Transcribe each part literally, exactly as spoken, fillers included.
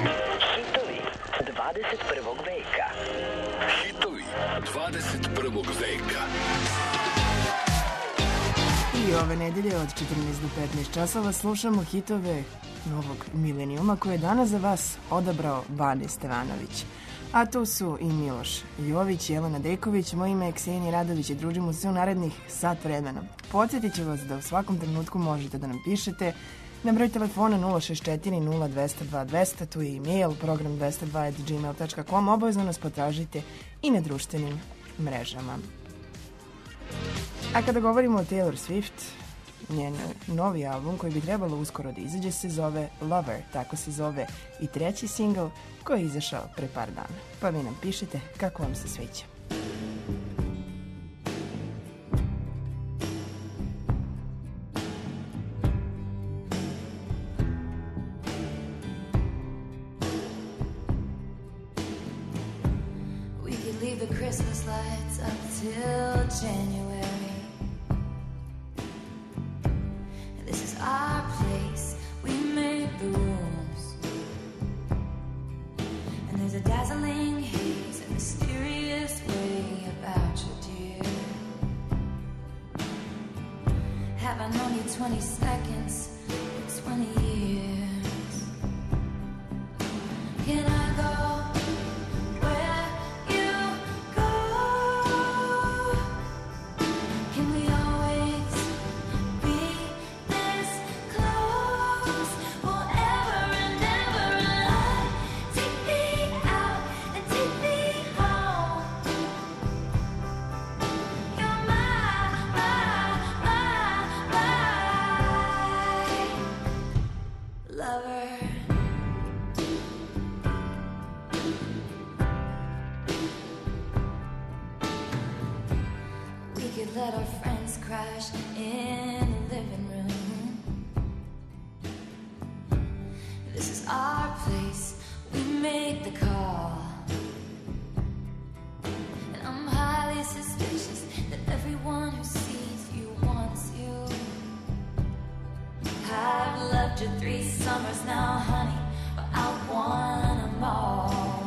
Hitovi dvadeset prvog veka. Hitovi dvadeset prvog veka. I ove nedelje od četrnaest do petnaest časova slušamo hitove novog milenijuma koje je danas za vas odabrao Bane Stevanović. A to su i Miloš Jović, Jelena Deković, moje ime je Ksenija Radović i družimo se u narednih sat vremena. Podsjetit ću vas da u svakom trenutku možete da nam pišete na broj telefona nula šest četiri nula dva zero dva dva zero zero, tu je e-mail program dvesta dva at gmail dot com, obavezno nas potražite i na društvenim mrežama. A kada govorimo o Taylor Swift, njen novi album koji bi trebalo uskoro da izađe se zove Lover, tako se zove i treći singl koji je izašao pre par dana. Pa vi nam pišite kako vam se sviđa. We could leave the Christmas lights up till January. This is our place, we made the rules. And there's a dazzling haze, a mysterious way about you, dear. Have I known you twenty seconds or twenty years? Can I go where you go? Can we always be this close forever and ever? And take me out and take me home. You're my, my, my, my lover. We could let our friends crash in the living room. This is our place, we make the call. And I'm highly suspicious that everyone who sees you wants you. I've loved you three summers now, honey, but I want them all.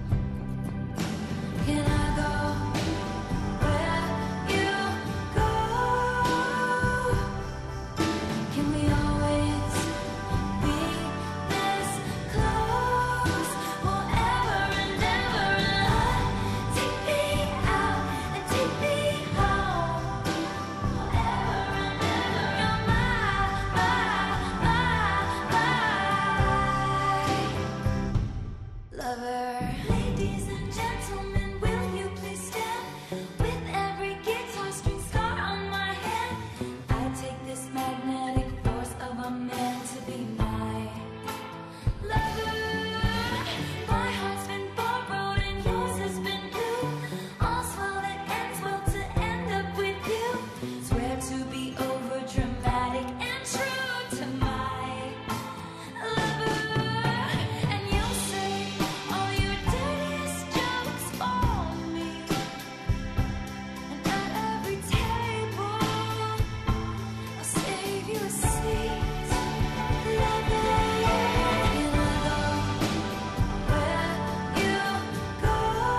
Can I go where you go? Can we always be this close forever and ever? And take me out and take me home forever and ever. You're my, my, my lover. Ladies and gentlemen, will you please stand? With every guitar string scar on my hand, I take this magnetic force of a man to be my lover. My heart's been borrowed and yours has been blue. All's well that ends well to end up with you. Swear to be over dramatic and true to my lover. And you'll say all your dirtiest jokes for me. And at every table, I'll save you a seat. Lover, can I go where you go?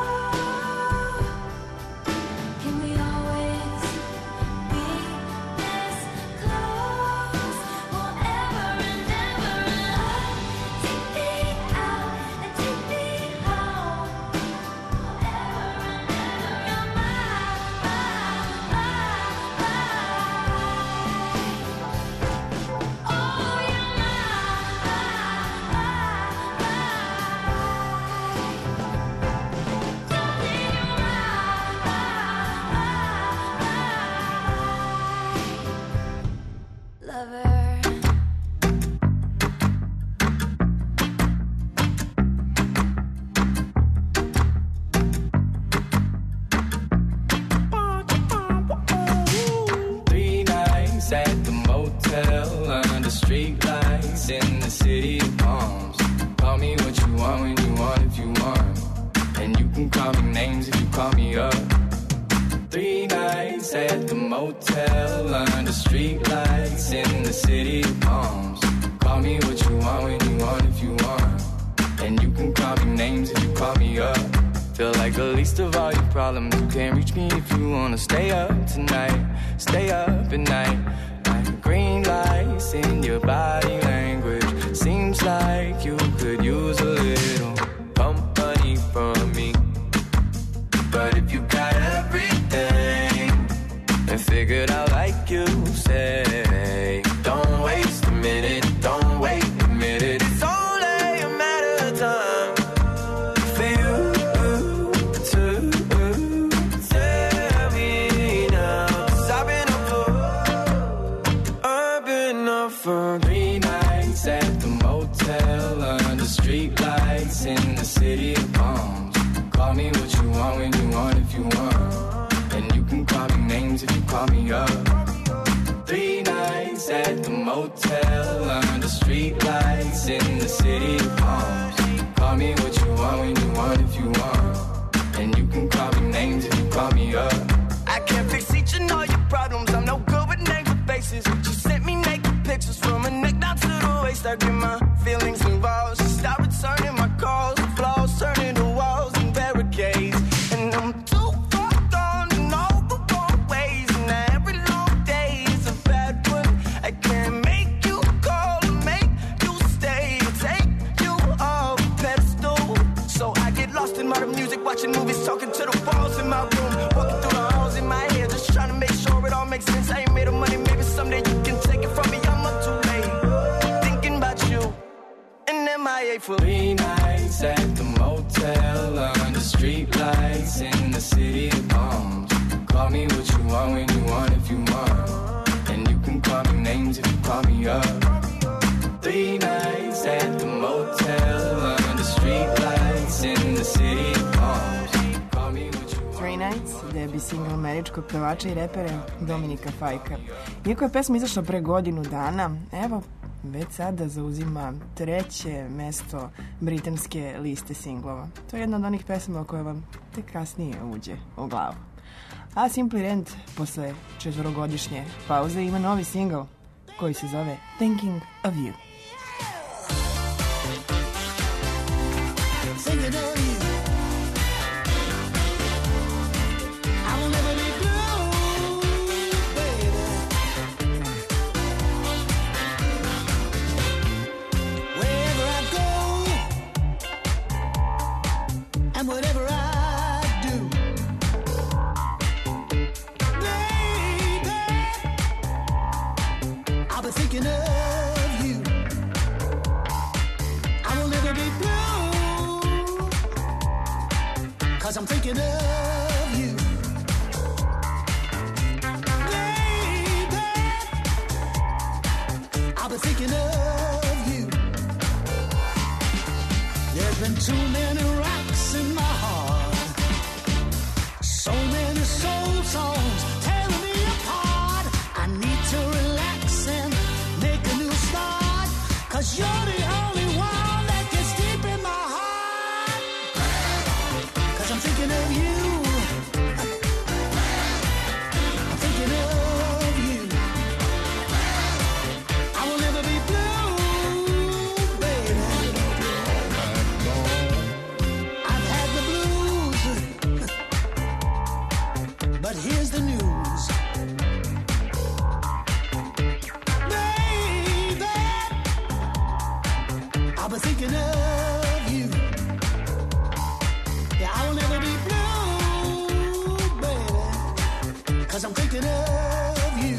Can we always be this close forever and ever? Take me out and take me home forever and ever. You're my, my, my, oh, you're my, lover. Three nights at the motel under streetlights in the city of palms. Call me what you want when you want if you want, and you can call me names if you call me up. Three nights at the motel under streetlights in the city of palms. Call me what you want when you want if you want, And you can call me names if you call me up. Feel like the least of all your problems. You can't reach me if you wanna stay up tonight. Stay up at night. Like green lights in your body language. Seems like you could use a little company from me. But if you got everything and figured out like you say, don't waste a minute, don't wait a minute. It's only a matter of time for you to tell me now. 'Cause I've been up for, I've been up for three nights at the motel under street lights in the city of palms. Call me what you want when you want if you want. And you can call me names if you call me up. Three nights at the motel under street lights in the city of palms. Call me what you want when you want if you want. And you can call me names if you call me up. I can't fix each and all your problems. I'm no good with names or faces. She sent me naked pictures from her neck down to the waist. I get my feelings involved. She stopped returning my calls. The flaws turning to walls and barricades. And I'm too far gone in all the wrong ways. And every long day is a bad one. I can't make you call or make you stay. Take you off a pedestal. So I get lost in modern music, watching movies, talking to the walls in my room, walking through the halls in my head, just trying to make sure it all makes sense. I ain't made of money, maybe someday you can take it from me. I'm up too late, thinking about you. And M I A for three nights at the motel under street lights in the city of palms. Call me what you want when you want if you want. And you can call me names if you call me up. Three nights at the motel under street lights in the city of palms. Call me what you want. Three Nights, debi single američkog pevača i repera Dominika Fajka. Iako je pesma izašla pre godinu dana, evo, već sada zauzima treće mesto britanske liste singlova. To je jedna od onih pesama koja vam tek kasnije uđe u glavu. A Simply Red posle četvorogodišnje pauze ima novi singl koji se zove Thinking of You. Thinking of you. I will never be blue, baby. Wherever I go and whatever I do, baby, I'll be thinking of you. I will never be blue, 'cause I'm thinking of you. Baby, I'll be thinking of you. There's been too many rocks in my heart, so many soul songs tearing me apart. I need to relax and make a new start, 'cause you're the only one that gets deep in my heart. 'Cause I'm thinking of you. I'm thinking of you. I will never be blue, baby. I've had the blues, but here's the news. Baby, I'll be thinking of you. Yeah, I will never be blue, baby, 'cause I'm thinking of you.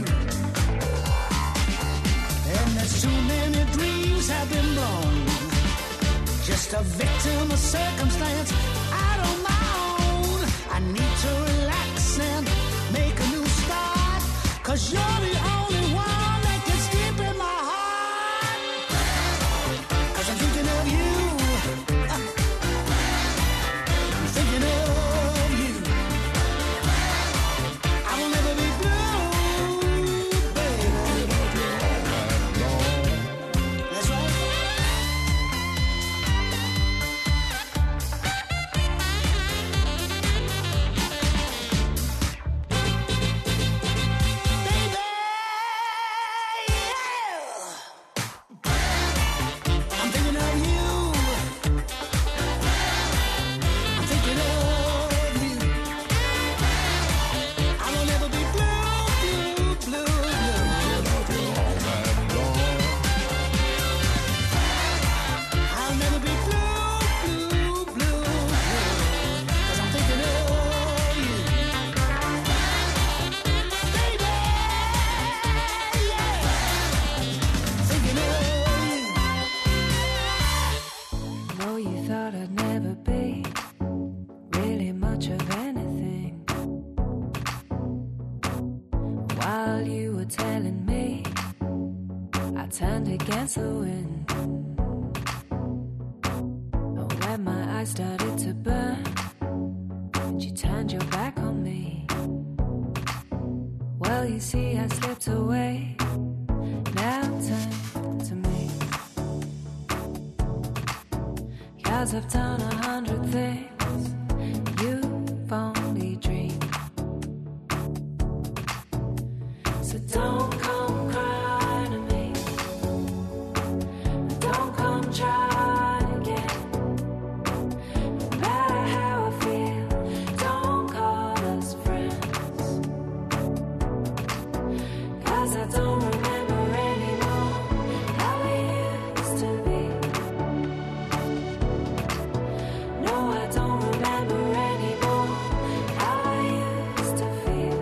And there's too many dreams have been blown, just a victim of circumstance out on my own. I need to relax and make a new start, 'cause you're the only one that gets deep in my heart. 'Cause I'm thinking of you. I'm thinking of you. I will never be blue, baby. That's right. Baby, thought I'd never be really much of anything. While you were telling me, I turned against the wind. When my eyes started to burn, and you turned your back on me. Well, you see, I slipped away. Now turn to me. 'Cause I've done a hundred things you've only dreamed. So don't come crying to me. Don't come trying again. No matter how I feel, don't call us friends. 'Cause I don't remember anymore how we used to be. No, I don't remember anymore how I used to feel.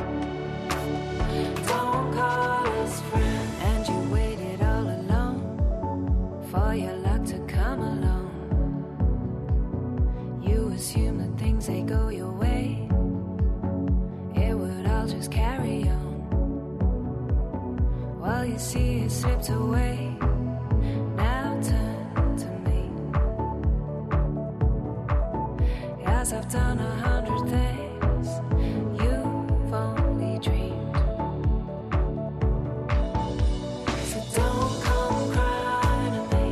Don't call us friends. And you waited all alone for your luck to come along. You assume that things, they go your way. It would all just carry on. Well, you see, it slipped away. Now turn to me. 'Cause I've done a hundred things you've only dreamed. So don't come crying to me.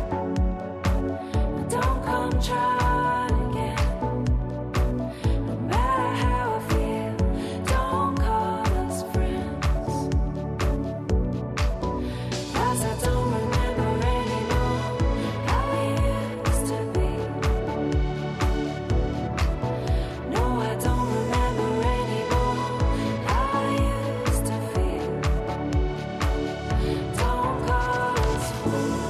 Don't come trying again. No matter how I feel, don't call us friends. 'Cause I don't remember anymore how we used to be. No, I don't remember anymore how I used to feel. Don't call us friends.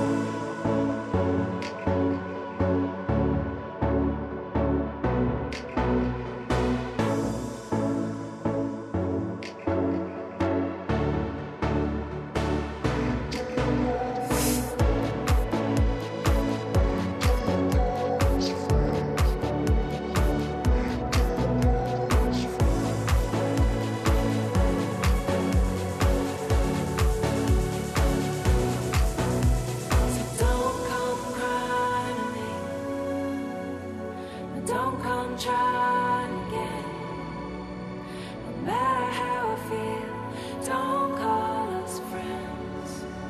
So don't come crying to me. Don't come trying again. No matter how I feel, don't call us friends.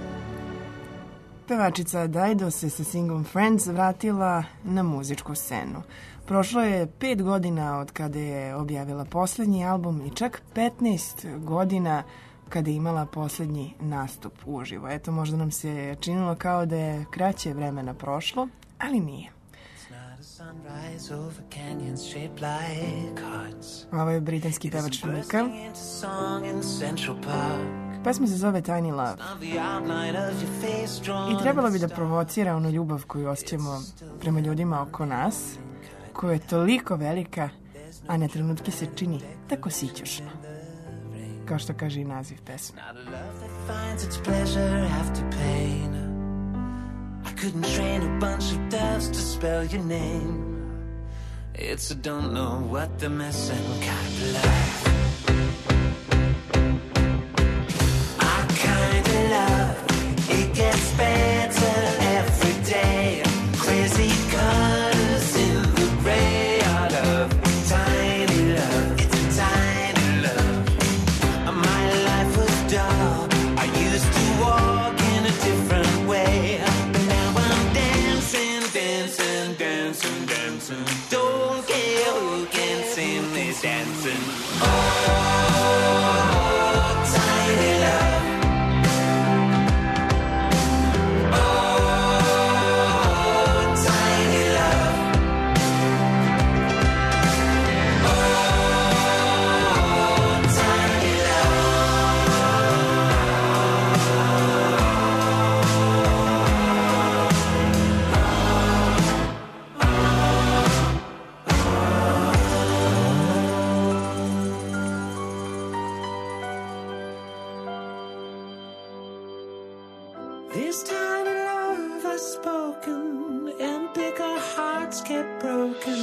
Pevačica Dajdo se sa singlom Friends vratila na muzičku scenu. Prošlo je pet godina od kada je objavila poslednji album i čak petnaest godina kada je imala poslednji nastup uživo. Eto, možda nam se činilo kao da je kraće vremena prošlo, ali nije. Sunrise over canyons shaped like hearts. Ovo je britanski pevač Mika. Into song in Central Park. Pesma se zove Tiny Love. Of the outline of your face drawn I trebalo bi da provocira onu ljubav koju osjećamo prema ljudima oko nas, koja je toliko velika, a na trenutke se čini tako sićušno. Kao što kaže i naziv pesme. Not a love that finds its pleasure after pain. I couldn't train a bunch of doves to spell your name. It's a don't know what they're missing kind of love. Our kind of love, it gets better every day. Crazy colors in the gray. Our love, tiny love, it's a tiny love. My life was dull. I used to walk in a different way. But now I'm dancing, dancing, dancing, dancing. Don't care who can see me dancing. Oh, tiny love. Oh, tiny love. Oh, tiny love. get broken.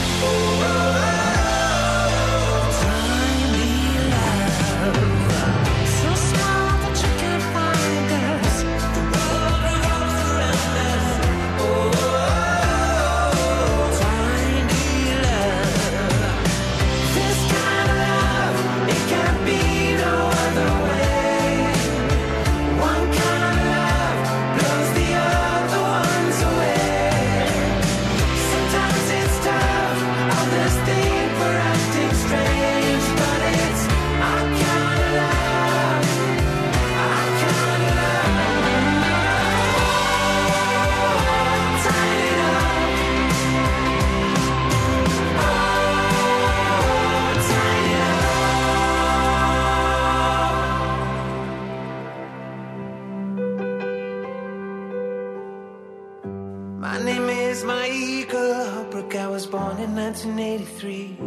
My name is Michael Holbrook. I was born in nineteen eighty-three.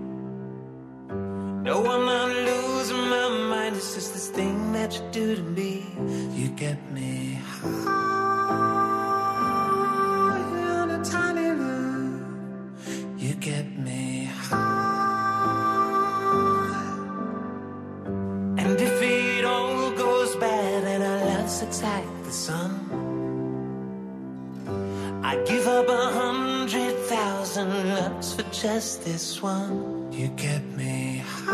No, I'm not losing my mind. It's just this thing that you do to me. You get me high on a tiny love. You get me high. And if it all goes bad and our love sits like the sun, I'd give up a hundred thousand loves for just this one. You get me high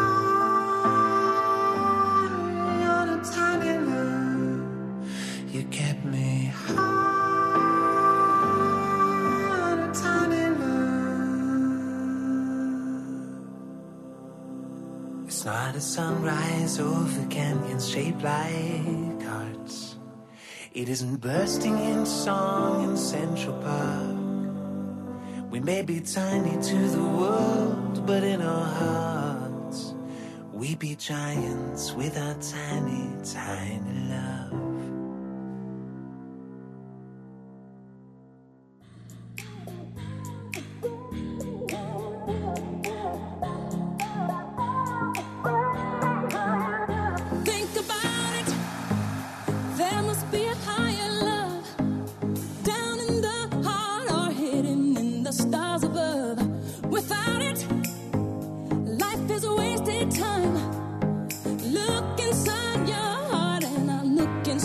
on a tiny love. You get me high on a tiny love. It's not a sunrise over canyons shaped like hearts. It isn't bursting in song in Central Park. We may be tiny to the world, but in our hearts we be giants with our tiny, tiny love. Inside your heart, and I look inside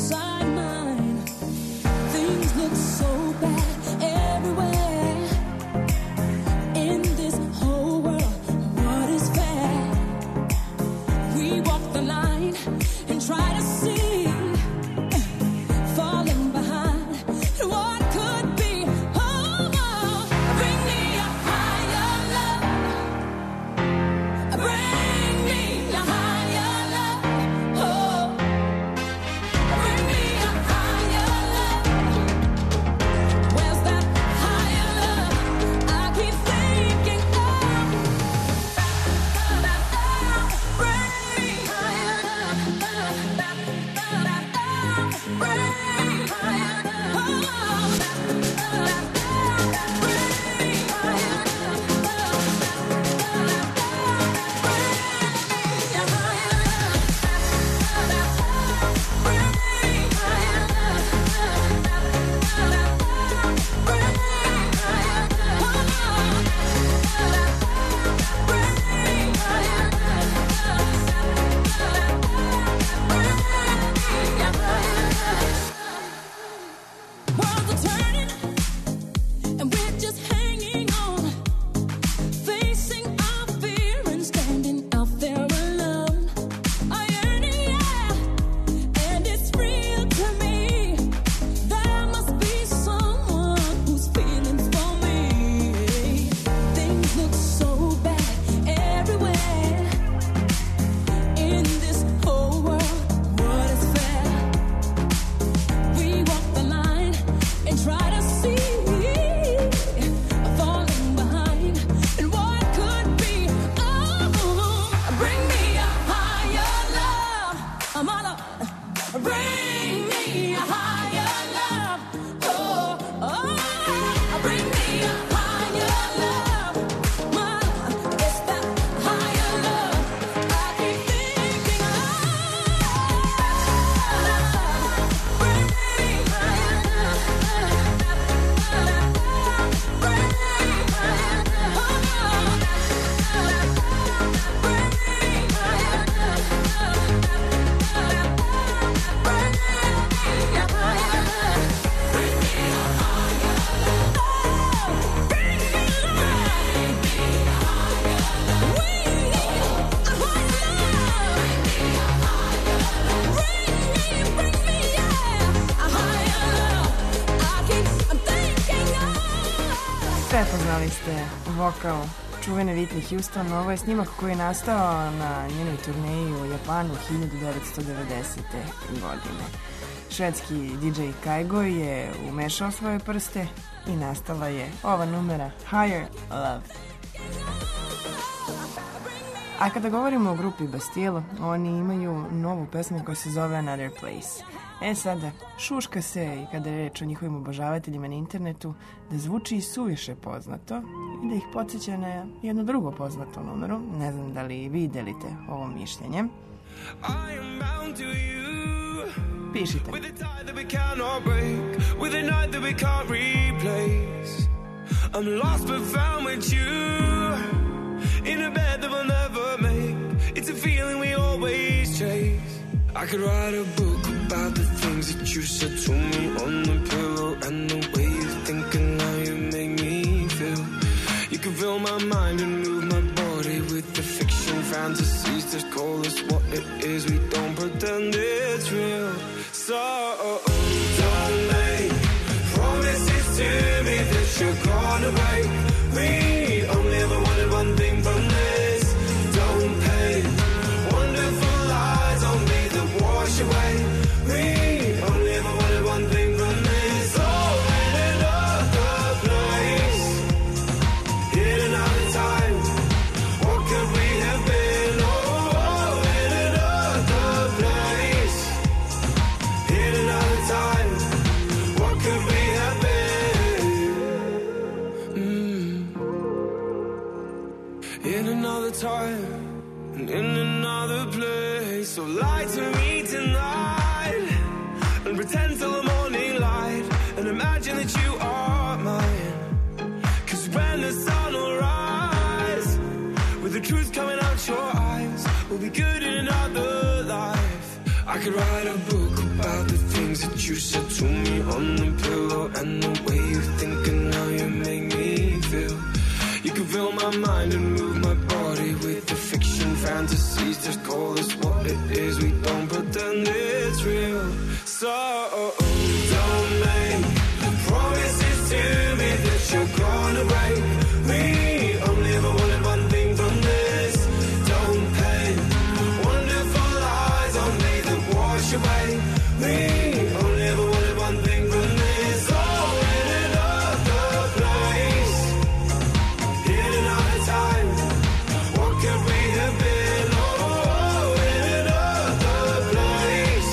Prepoznali ste vokal čuvene Whitney Houston. Ovo je snimak koji je nastao na njenoj turneji u Japanu hiljadu devetsto devedesete. godine. Švedski D J Kygo je umešao svoje prste i nastala je ova numera Higher Love. A kada govorimo o grupi Bastille, oni imaju novu pesmu koja se zove Another Place. E sada, šuška se i kada je reč o njihovim obožavateljima na internetu da zvuči suviše poznato i da ih podsjeća na jednu drugu poznatu numeru. Ne znam da li vi delite ovo mišljenje. Pišite. I'm lost but found with you in a bed that we'll never make. It's a feeling we always chase. I could write a book about the things that you said to me on the pillow and the way you think and how you make me feel. You can fill my mind and move my body with the fiction fantasies that call us what it is. We don't pretend it's real. So don't make promises to me that you're gonna break me. Only ever wanted one thing from this. Don't pay wonderful lies on me that wash away me. Only ever wanted one thing from this. Oh, in another place, in another time, what could we have been? Oh, in another place, in another time, what could we have been? Mm. In another time and in another place. So lie to me tonight and pretend till the morning light and imagine that you are mine. Cause when the sun will rise with the truth coming out your eyes, we'll be good in another life. I could write a book about the things that you said to me on the pillow and the way you think and how you make me feel. You can fill my mind and move my body with the fiction fantasies that call us what it is. We don't pretend it's real. So don't make promises to me that you're gonna break me. Only ever wanted one thing from this. Don't pay wonderful lies on me that wash away me. Only ever wanted one thing from this. Oh, in another place, in another time, what could we have been? Oh, in another place,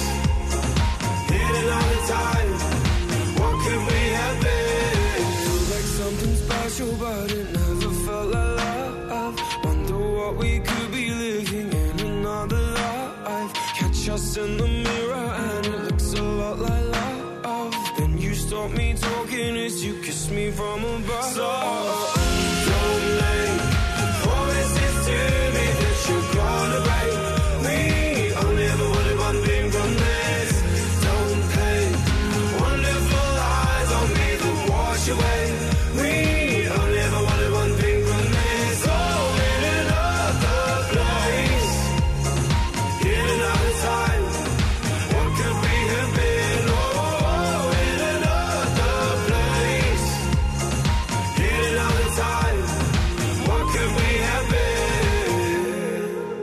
in another time, what could we have been? Feels like something special, but it never felt like love. Wonder what we could be living in another life. Catch us in the mirror and it looks a lot like love. Then you stop me talking as you kiss me from above. So don't make promises to me that you're gonna break me. Only ever wanted one thing from this. Don't pay wonderful lies on me that wash away me. Only ever wanted one thing from this. Oh, in another place, in another time, what could we have been? Oh, in another place, in another time, what could we have been?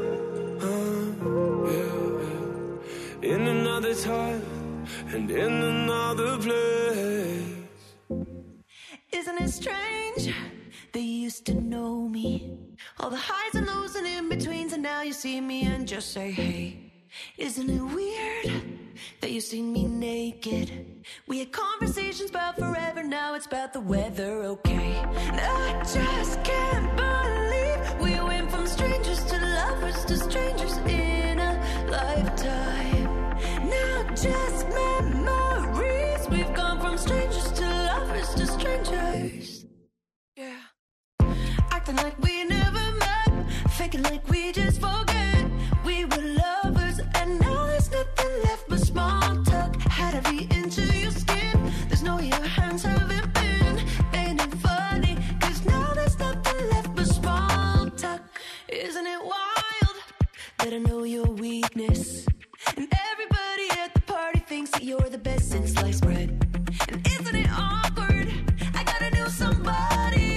Uh, yeah, yeah. In another time and in another place. Isn't it strange that you used to know me? All the highs and lows and in-betweens, and now you see me and just say, hey. Isn't it weird that you seen me naked? We had conversations about forever, now it's about the weather, okay? And I just can't believe we went from strangers to lovers to strangers in a lifetime. Now just memories, we've gone from strangers to lovers to strangers. Yeah. Acting like we never met, faking like we just forget. We were lovers and now there's nothing left but small talk. Had to be into your skin, there's no your hands haven't been. Ain't it funny, cause now there's nothing left but small talk. Isn't it wild that I know your weakness? And everybody at the party thinks that you're the best since sliced bread. And isn't it awkward? I gotta know somebody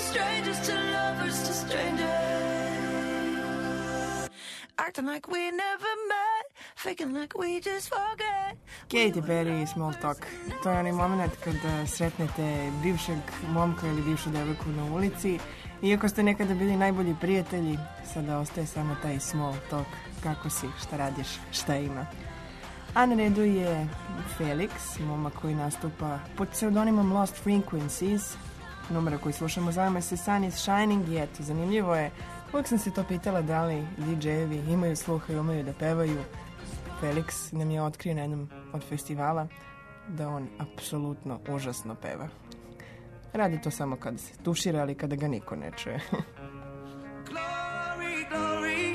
strangers to lovers to strangers. Acting like we never met, faking like we just forget. Katy Perry i Small Talk. To je onaj moment kada sretnete bivšeg momka ili bivšu devojku na ulici. Iako ste nekada bili najbolji prijatelji, sada ostaje samo taj small talk. Kako si, šta radiš, šta ima. A na redu je Felix, momak koji nastupa pod pseudonimom Lost Frequencies. Numera koji slušamo zove se Sun is Shining Yet. Zanimljivo je, uvijek sam se to pitala da li di džejevi imaju sluha i umeju da pevaju. Felix nam je otkrio na jednom od festivala da on apsolutno užasno peva. Radi to samo kada se tušira, ali kada ga niko ne čuje. Glory, glory,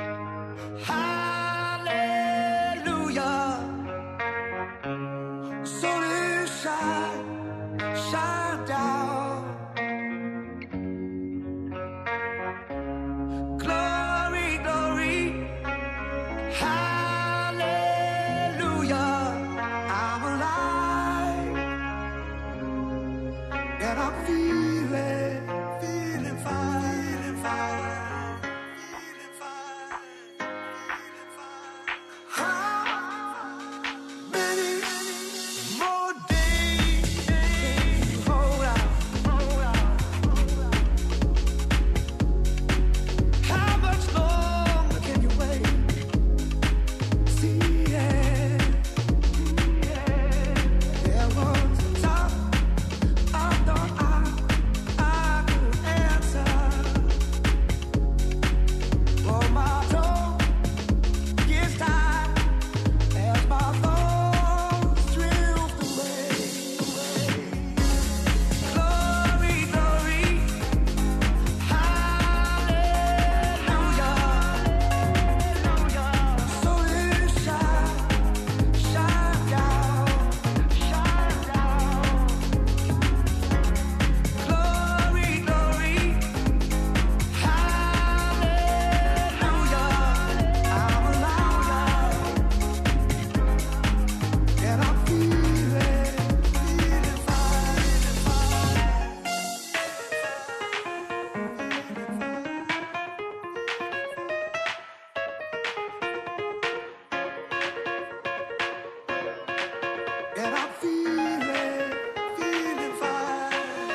hallelujah. Sun is shine, shine down. Glory, glory, hallelujah. I'm alive and I'm feeling, feeling fine, feeling fine, feeling fine, feeling fine. How many more days can you hold out? How much longer can you wait? See, yeah, there was a time I thought I, I could answer, but my tongue gets tied as my thoughts drift away. Glory, glory, hallelujah. So it shine, shine down, shine down. Glory, glory, hallelujah. I'm alive and I'm feeling, feeling fine, and I'm feeling, feeling fine.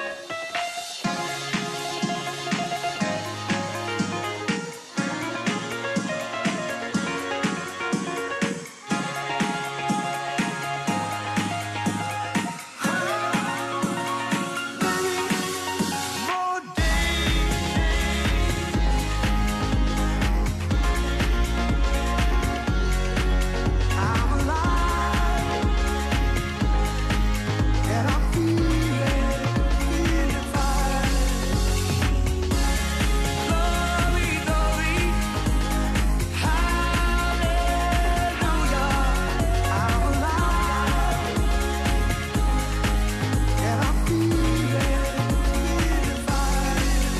More I'm alive and I'm feeling, feeling fine. Glory, glory, hallelujah. I'm alive and I'm feeling, feeling fine.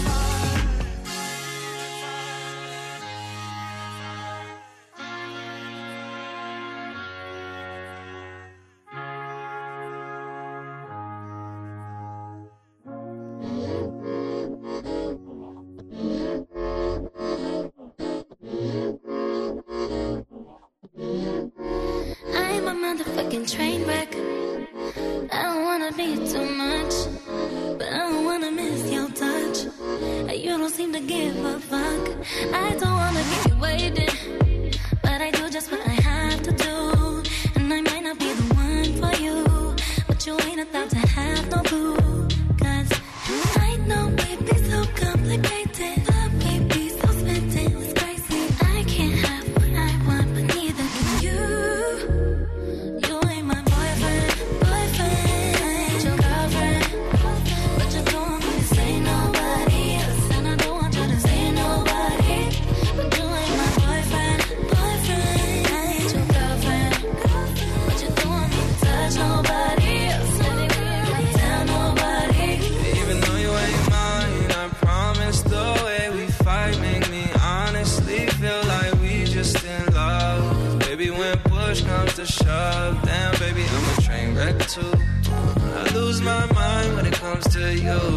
I'm a motherfucking train wreck. I don't wanna be too much, but I don't wanna miss your touch. You don't seem to give a fuck. I don't wanna keep you waiting, but I do just what I have to do. And I might not be the one for you, but you ain't about to have no clue. Cause I know we be so complicated, but we be so smitten, it's crazy. I can't have what I want, but neither can you. You ain't my boyfriend, boyfriend. I ain't your girlfriend, but you don't want me to say nobody else, and I don't want you to say nobody. But you ain't my boyfriend, boyfriend. I ain't your girlfriend, but you don't want me to touch nobody else, and I tell nobody. Even though you ain't mine, I promise the way we fight make me honestly feel like we just in love. Baby, when push comes to shove, damn baby, I'm a train wreck too. I lose my mind when it comes to you. I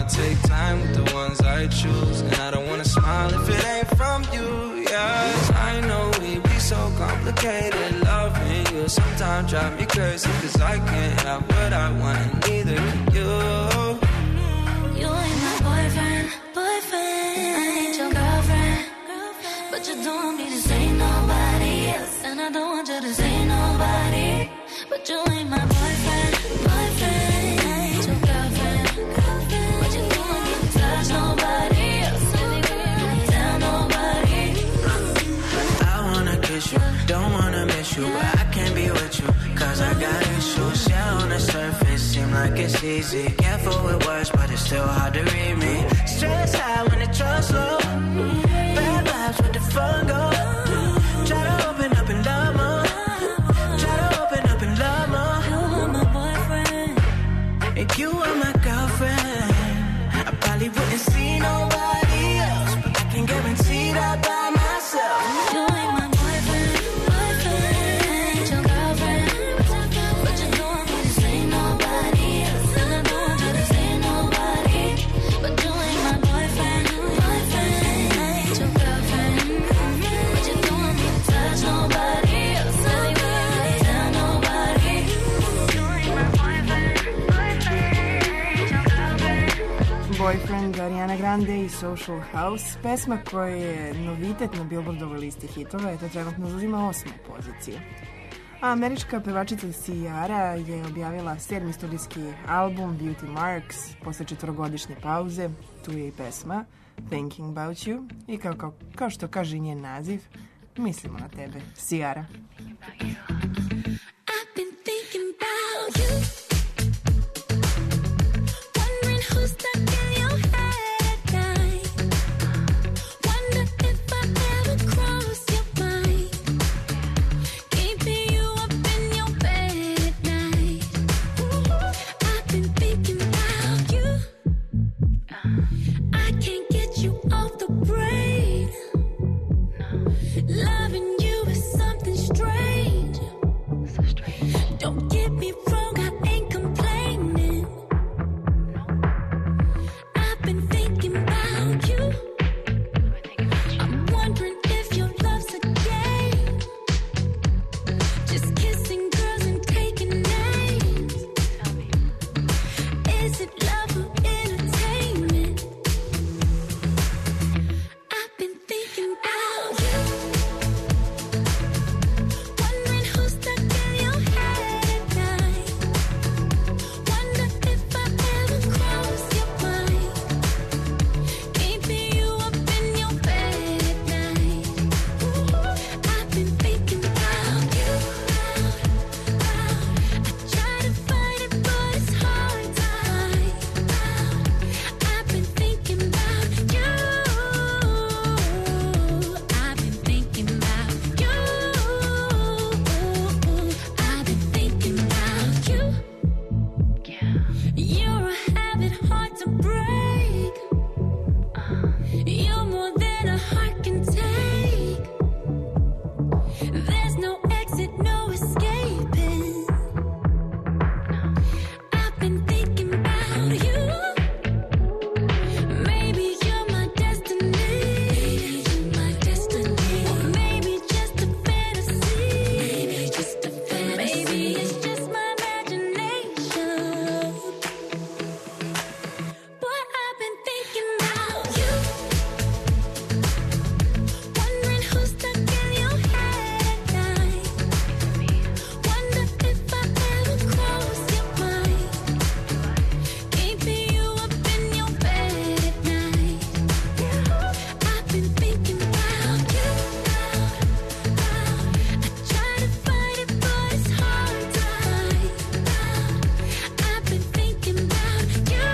take time with the ones I choose, and I don't wanna smile if it ain't from you. Yes, I know we be so complicated. Loving you sometimes drive me crazy, cause I can't have what I want, and neither can you. You ain't my boyfriend, boyfriend. I ain't your girlfriend, girlfriend. But you don't want me to say nobody else, and I don't want you to say nobody. But you ain't my boyfriend, boyfriend. I ain't your girlfriend, girlfriend. But you don't want me to touch nobody else, tell nobody. I wanna kiss you, don't wanna miss you, but I can't be with you, cause I got issues. Yeah, on the surface, seem like it's easy. Careful with words, but it's still hard to read me. Stress high when the trust low. Bad vibes with the fun go. Try to open up and love more. Try to open up and love more. You are my boyfriend, And you are my girlfriend. I probably wouldn't see nobody else, but I can guarantee that by myself. you ain't my boyfriend, boyfriend. I ain't your girlfriend, but you don't want me to say nobody else, and I don't want you to say nobody. But you ain't my boyfriend, boyfriend. I ain't your girlfriend, but you don't want me to touch nobody else, tell nobody. You ain't my boyfriend, boyfriend. I ain't your girlfriend. Boyfriend Ariana Grande i Social House, pesma koja je novitet na Billboardovoj listi hitova, eto trenutno zauzima osmu poziciju. A američka pevačica Ciara je objavila sedmi studijski album Beauty Marks posle četvorogodišnje pauze. Tu je i pesma Thinking About You i kao, kao, kao što kaže njen naziv, mislimo na tebe, Ciara. I've been thinking about you, wondering who's stuck in your head at night. Wonder if I ever cross your mind, keeping you up in your bed at night. I've been thinking about you, I can't get you off the brain. Loving you is something strange. Don't get me wrong, I ain't complaining. I've been thinking about you. I'm wondering if your love's a game, just kissing girls and taking names. Is it love or entertainment? I've been thinking about you, wondering who's stuck in your head at night. Wonder if I ever cross your mind, keeping you up in your bed at night. I've been thinking about you. I try to fight it, but it's hard to hide. I've been thinking about you. I've been thinking about you. I've been thinking about you. You're a habit hard to break. You're more than a heart can take. There's no exit, no escaping. I've been thinking about you. Maybe you're my destiny. Maybe you're my destiny. Or maybe just a fantasy. Maybe just a fantasy. Maybe it's just my imagination. Boy, I've been thinking about you, wondering who's stuck in your head at night. Wonder if I ever cross your mind, keeping you up in your bed at night. I've been thinking about you. I try to fight it, but it's hard to hide. I've been thinking about you.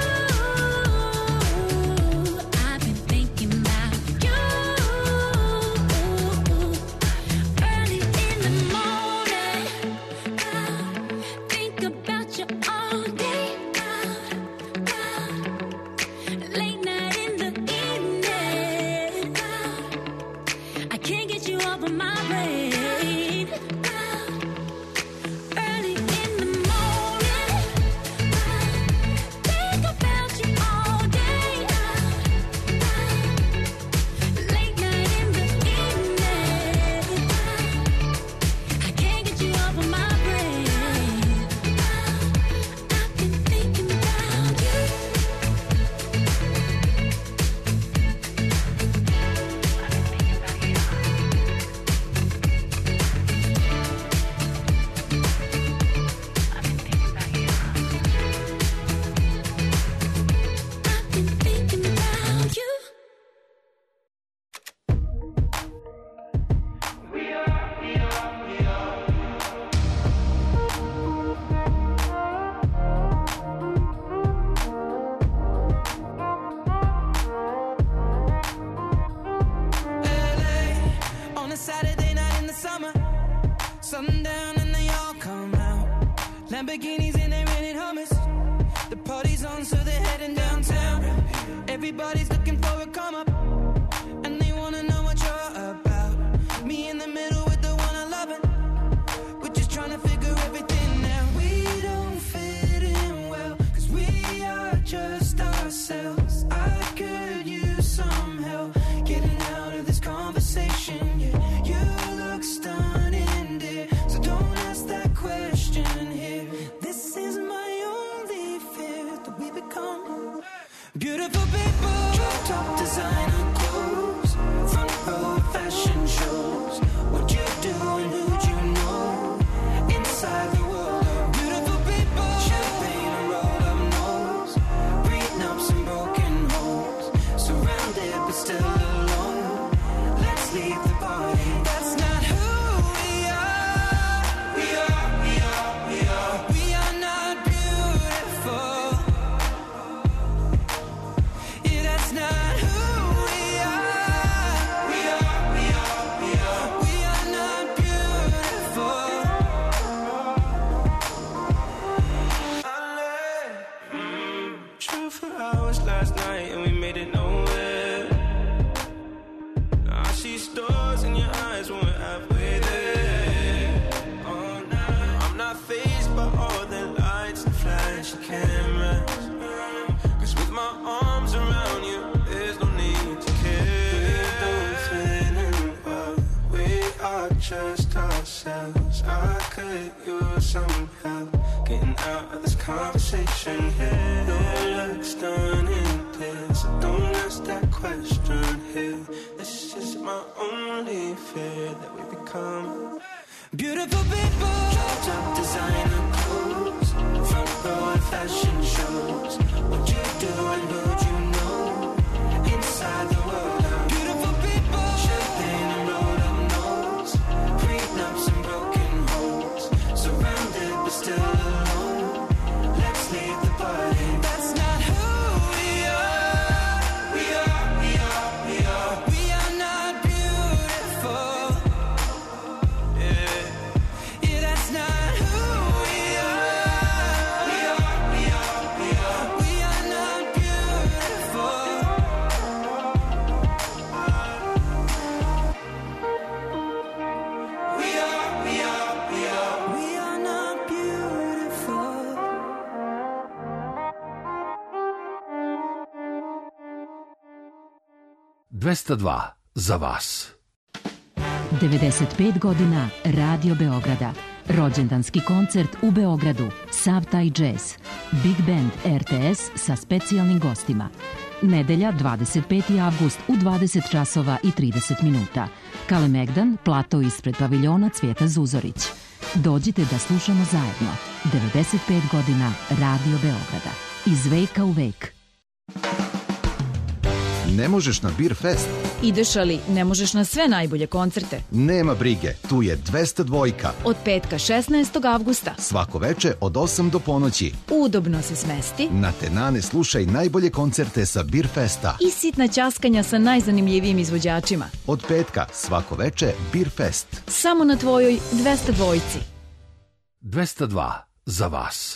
I've been thinking about you. Early in the morning, think about you all day. Late night in the evening, I can't get you off of my brain. Early in the morning, think about you all day. Lamborghinis and they rented hummus. The party's on, so they're heading downtown. Everybody's looking for a come up, and they wanna know what you're about. Me in the middle with the one I love, we're just trying to figure everything out. We don't fit in well, cause we are just ourselves. I could use some help getting out of this conversation. Yeah, you look stunning, dear, so don't ask that question here. This is my only fear, that we become beautiful people. Drop top designer clothes, front row fashion shows. What you do and who'd you know? Inside the world of beautiful people. Champagne and roll up nose, prenups and broken homes. Surrounded but still alone. Let's leave the party. That's not who we are. We are, we are, we are. We are not beautiful. Yeah, that's not who we are. We are, we are, we are. We are not beautiful. I let mm, drove for hours last night and we made it nowhere. I see stars in your eyes when we're halfway there. Oh, nah. I'm not fazed by all the lights and flashy cameras. Cause with my arms around you, there's no need to care. We don't fit in well, we are just ourselves. I could use some help getting out of this conversation here. No looks done in this, so don't ask that question here. This is my only fear, that we become beautiful people. Drop top designer clothes, front row fashion shows. What you do and who'd you know? Inside the world of beautiful people. Champagne and rolled up nose, prenups and broken homes. Surrounded but still alone. Let's leave the party. That's not who we are. We are, we are, we are. We are not beautiful. Yeah, yeah, that's not who we are. We are, we are, we are. We are not beautiful. We are, we are, we are. We are not beautiful. dvesta dva za vas. devedeset pet godina Radio Beograda. Rođendanski koncert u Beogradu. Sav taj džez. Big Band R T S sa specijalnim gostima. Nedelja, dvadeset peti avgust u dvadeset časova i trideset minuta. Kalemegdan, plato ispred paviljona Cvijeta Zuzorić. Dođite da slušamo zajedno. devedeset pet godina Radio Beograda. Iz veka u vek. Ne možeš na Beer Fest? Ideš, ali ne možeš na sve najbolje koncerte. Nema brige, tu je dvesta dva. Od petka šesnaestog avgusta. Svako veče od osam do ponoći. Udobno se smesti. Na Tenane slušaj najbolje koncerte sa Beer Festa. I sitna ćaskanja sa najzanimljivijim izvođačima. Od petka svako veče Beer Fest. Samo na tvojoj dvesta dvojci. dvesta dva za vas.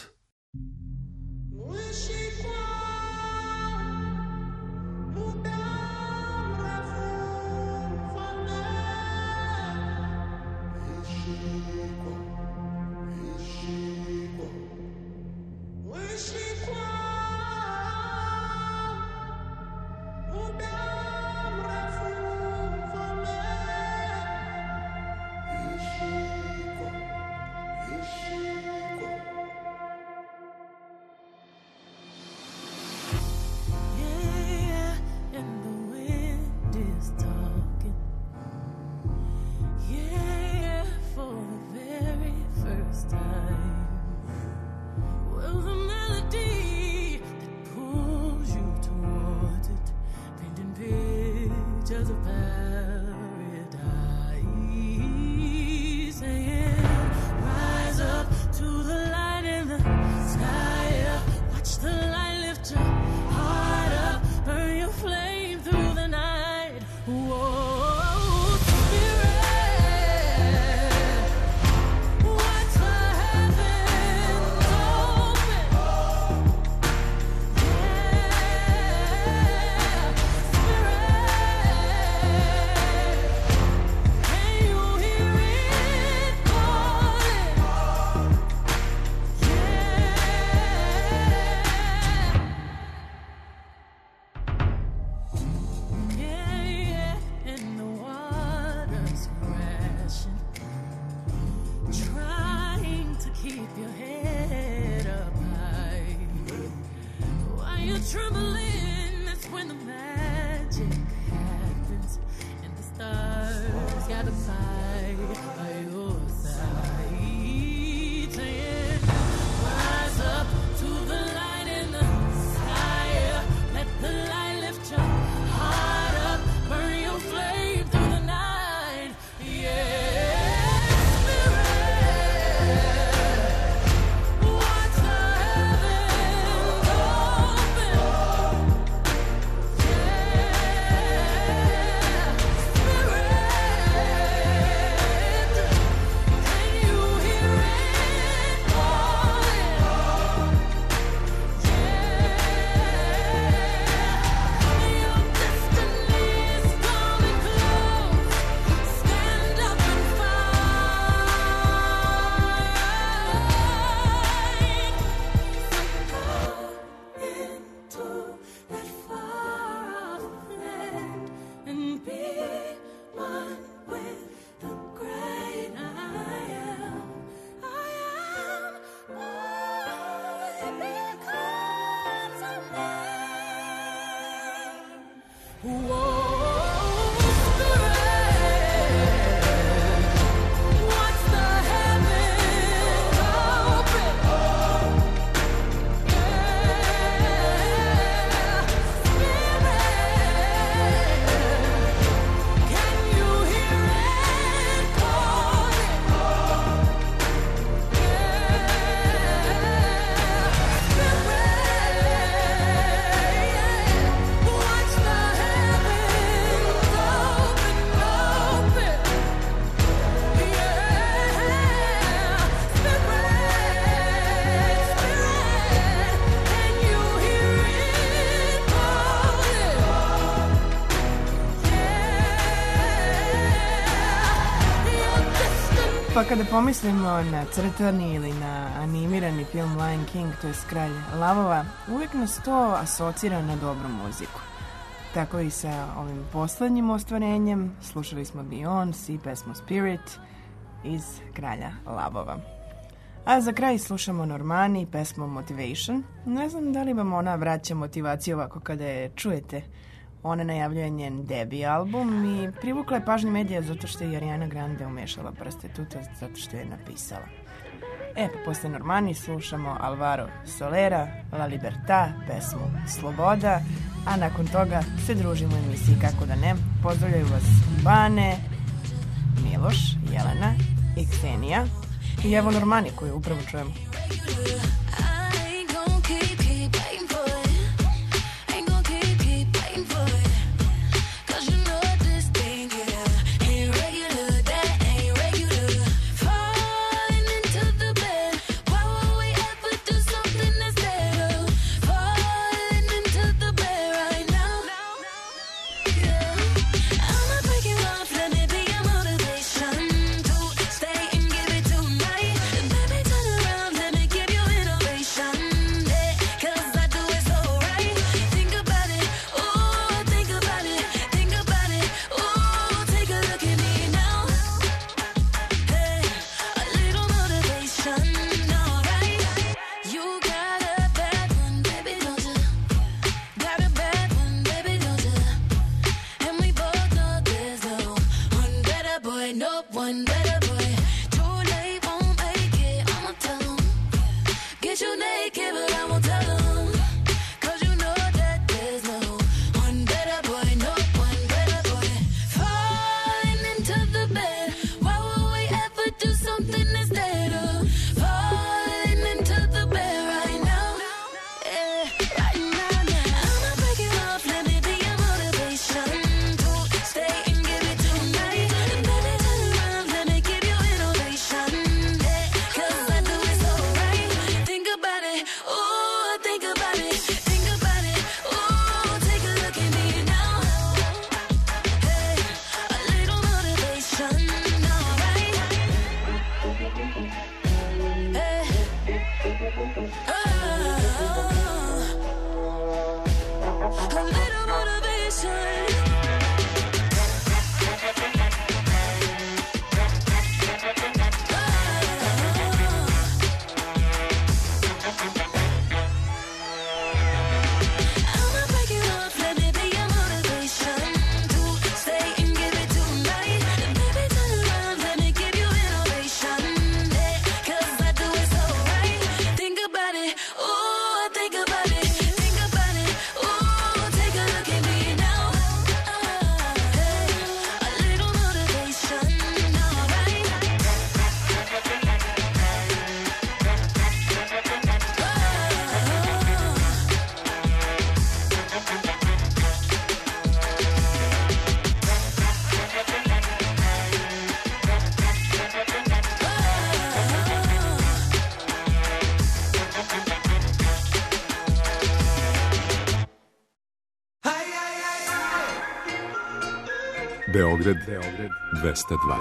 Pa kada pomislimo na crtani ili na animirani film Lion King, to je Kralj lavova, uvijek nas to asocira na dobru muziku. Tako i sa ovim poslednjim ostvarenjem, slušali smo Beyoncé i pesmu Spirit iz Kralja lavova. A za kraj slušamo Normani i pesmu Motivation. Ne znam da li vam ona vraća motivaciju ovako kada je čujete. Ona najavljuje njen debi album i privukla je pažnju medija zato što je Ariana Grande umešala prste tu, zato što je napisala. E, pa posle Normani slušamo Alvaro Solera, La Libertad, pesmu Sloboda, a nakon toga se družimo u emisiji Kako da ne. Pozdravljaju vas Bane, Miloš, Jelena i Ksenija i evo Normani koju upravo čujemo. Beograd, Beograd dvesta dva.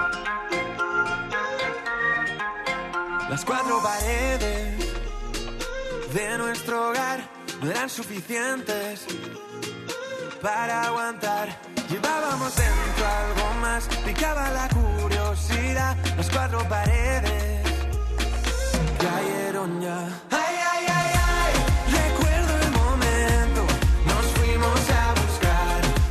Las cuatro paredes de nuestro hogar no eran suficientes para aguantar. Llevábamos dentro algo más, picaba la curiosidad. Las cuatro paredes cayeron ya. Ay, ay, ay, ay, recuerdo el momento, nos fuimos a buscar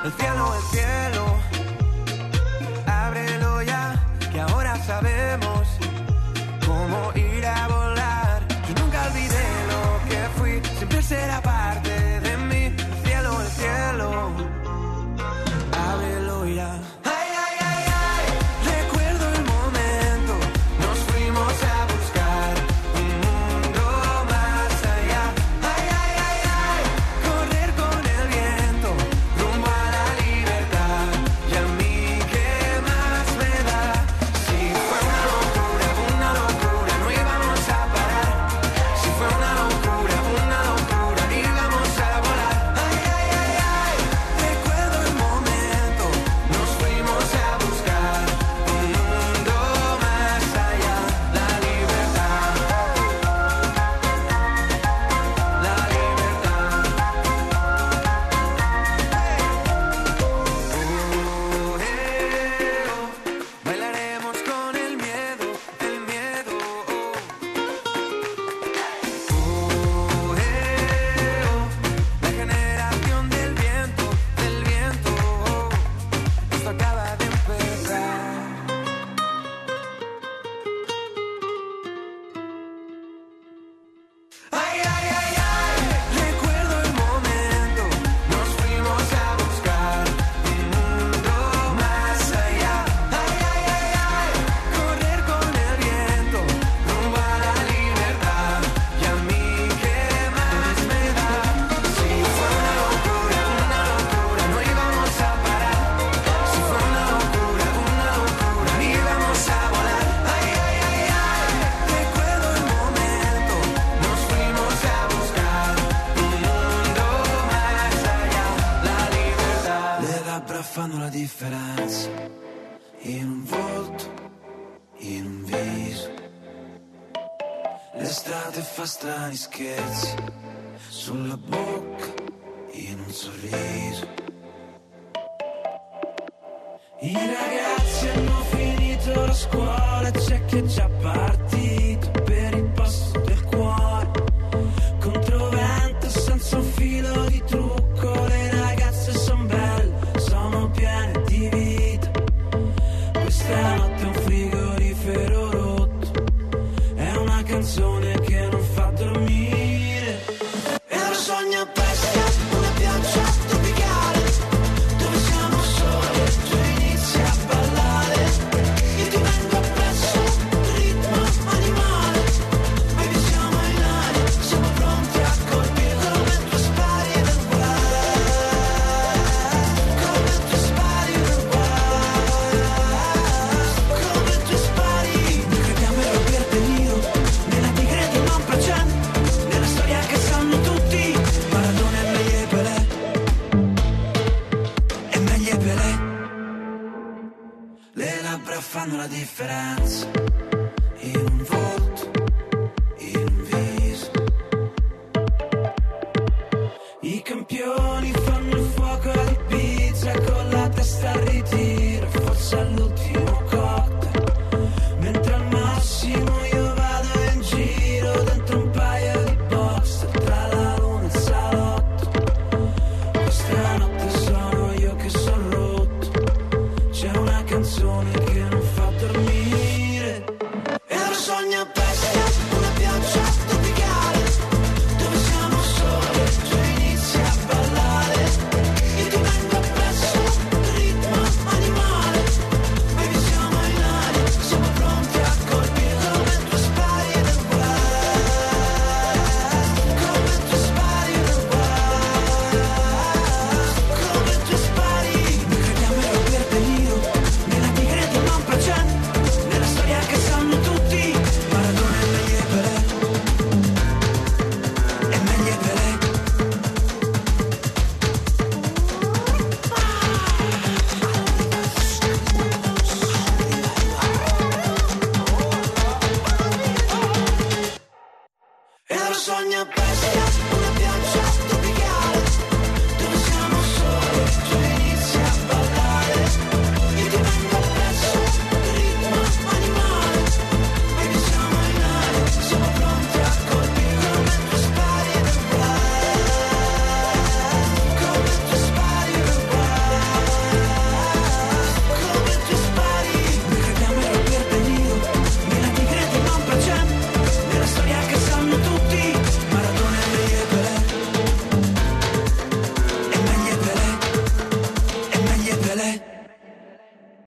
El cielo, el cielo, ábrelo ya, que ahora sabemos cómo ir a volar. Y nunca olvidé lo que fui, siempre será parte de mí. El cielo, el cielo, ábrelo ya. Fanno la differenza in un volto, in un viso. L'estate fa strani scherzi sulla bocca, in un sorriso. I ragazzi hanno finito la scuola, c'è chi è già partito per il posto del cuore. Controvento senza un filo di trucco, le ragazze son belle, sono piene di vita. Questa notte è un frigorifero rotto, è una canzone che non fa dormire. E lo sogno a pesca, una pioggia tropicale, dove siamo soli e tu inizi a ballare. Io ti vengo appresso, ritmo animale, baby siamo in aria, siamo pronti a colpirlo mentre spari nel guai. Come tu spari nel guai, come tu spari. Nel camera per Benino, nella tigre di Montpellier, nella storia che sanno tutti, Maradona è meglio e Pelé, è meglio e Pelé. Le labbra fanno la differenza in un volto, in un viso. I campioni fanno il fuoco di pizza con la testa al ritiro, forse all'ultimo cocktail. Mentre al massimo io vado in giro dentro un paio di boxer tra la luna e il salotto. Questa notte sono io che sono rotto, c'è una canzone che non fa dormire. E lo sogno a pesca, una pioggia tropicale, dove siamo soli e tu inizi a ballare. Io ti vengo appresso, ritmo animale, baby siamo in aria, siamo pronti a colpirlo mentre spari nel guai. Come tu spari nel guai, come tu spari. Nel camera per Benino, nella tigre di Montpellier, nella storia che sanno tutti, Maradona è meglio e Pelé, è meglio e Pelé. E lo sogno a pesca,